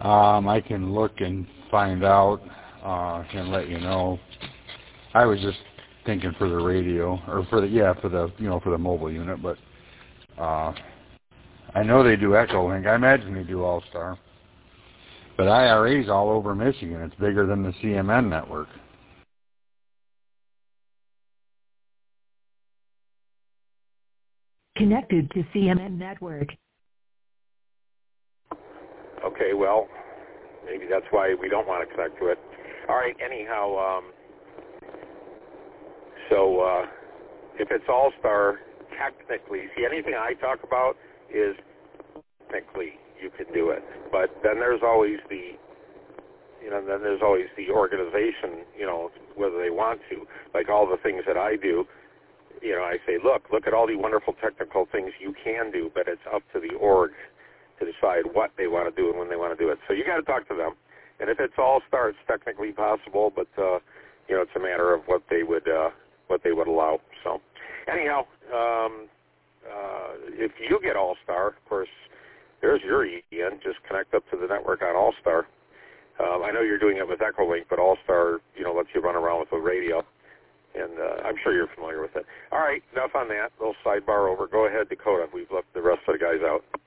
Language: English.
I can look and find out and let you know. I was just thinking for the radio, or for the mobile unit, but I know they do Echolink. I imagine they do All-Star. But IRA's all over Michigan. It's bigger than the CMN network. Connected to CMN network. Okay, well, maybe that's why we don't want to connect to it. All right, anyhow, so if it's All-Star, technically, see, anything I talk about is technically you can do it. But then there's always the organization, whether they want to. Like all the things that I do, I say, look at all the wonderful technical things you can do, but it's up to the org to decide what they want to do and when they want to do it. So you got to talk to them. And if it's All-Star, it's technically possible, but it's a matter of what they would allow. So anyhow, if you get All-Star, of course, there's your EN. Just connect up to the network on All-Star. I know you're doing it with Echolink, but All-Star, lets you run around with the radio, and I'm sure you're familiar with it. All right, enough on that. Little sidebar over. Go ahead, Dakota. We've left the rest of the guys out.